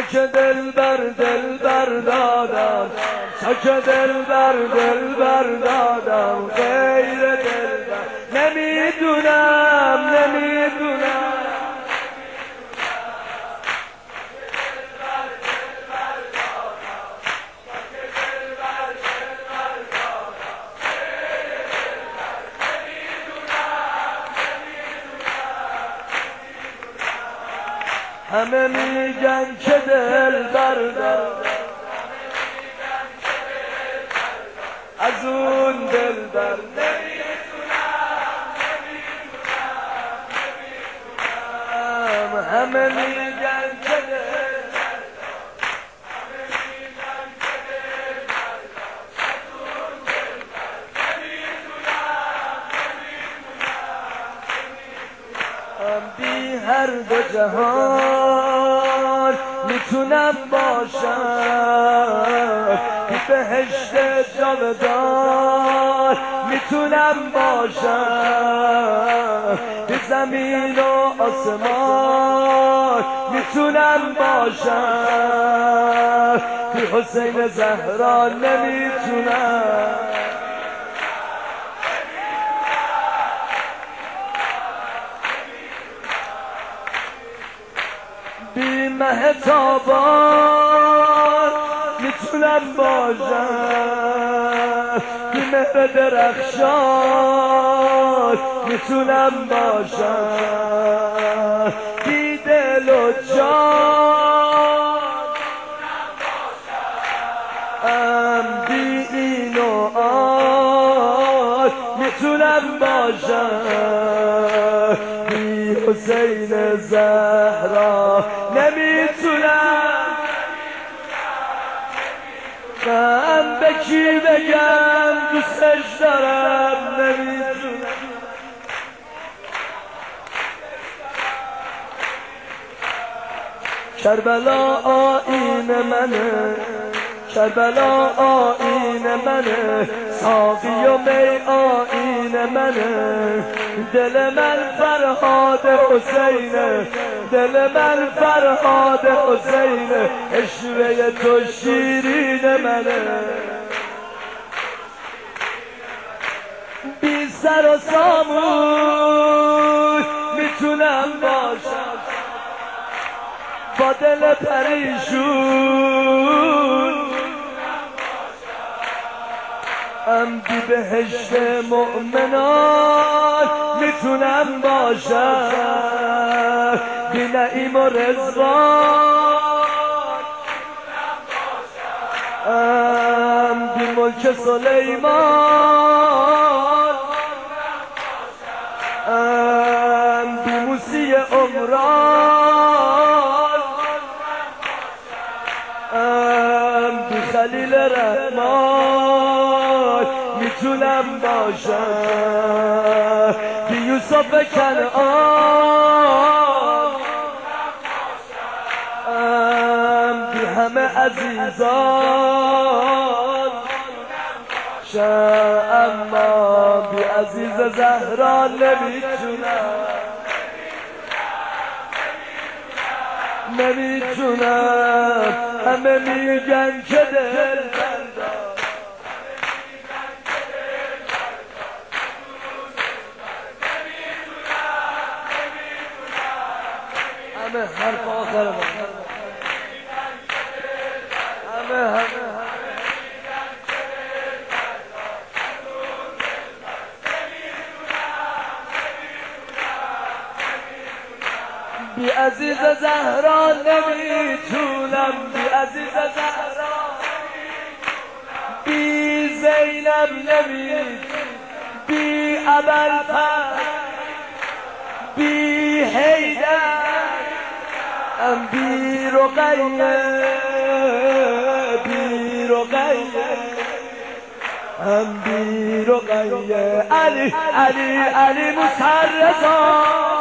چک دل بر دادم، چک دل بر دادم، غیر دل نمیدونم همه میگن که دل بردار، از اون دل بر نمیتونم، همه میگن که دل بی هر دو جهان میتونم باشم، بی بهشت جاودان میتونم باشم، بی زمین و آسمان میتونم باشم، بی حسین زهرا نمیتونم. بی مهتابان میتونم باشم، بی مهر درخشان میتونم باشم، بی دل و جان بی این و آن میتونم باشم، بی حسین زهرا نمیتونم. من به کی بگم دوستش دارم نمیتونم. کربلا آیین منه، کربلا آیین منه، ساقی و می آیین منه، دل من فرهاد حسینه، دل من فرهاد حسینه، عشوه تو شیرین منه. بی سر و سامون میتونم باشم، با دل پریشون بی بهشت مؤمنان میتونم باشم، بی نعیم و رضوان بی ملک سلیمان بی موسی عمران بی خلیل رحمان میتونم باشم، بی یوسف کنعان بی همه عزیزان اما بی عزیز زهرا نمیتونم. همه میگن که دل بردار، همه حرف آخر من، همه بی عزیز زهرا نمیتونم، بی عزیز زهرا بی زینب نمیتونم، بی ابوالفضل بی حیدر بی رقیه بی رقیه علی موسی رضا